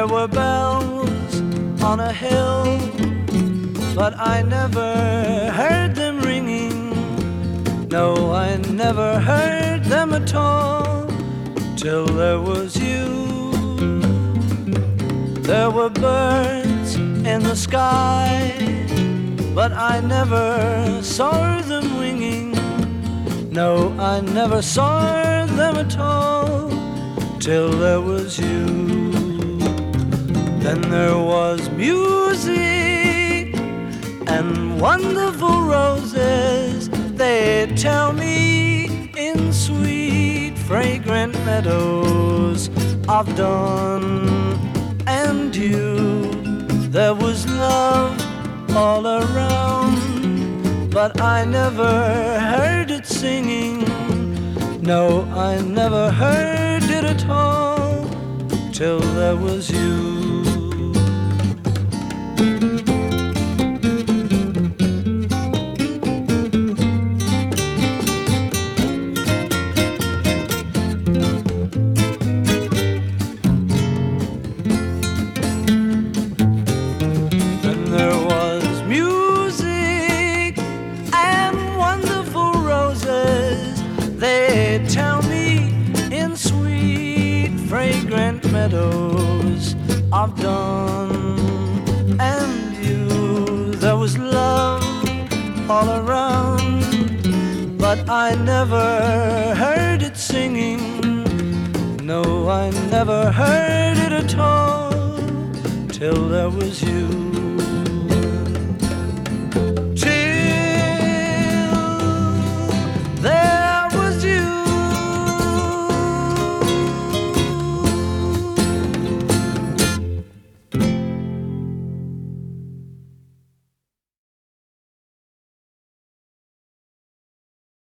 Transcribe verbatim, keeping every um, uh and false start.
were bells on a hill, but I never heard them ringing. No, I never heard them at all, till there was you. There were birds in the sky, but I never saw them winging. No, I never saw them at all, till there was you. Then there was music and wonderful roses. They tell me in sweet, fragrant meadows of dawn and dew. There was love all around, but I never heard it singing. No, I never heard it at all, till there was you. They tell me in sweet, fragrant meadows of dawn and you. There was love all around, but I never heard it singing. No, I never heard it at all, till there was you.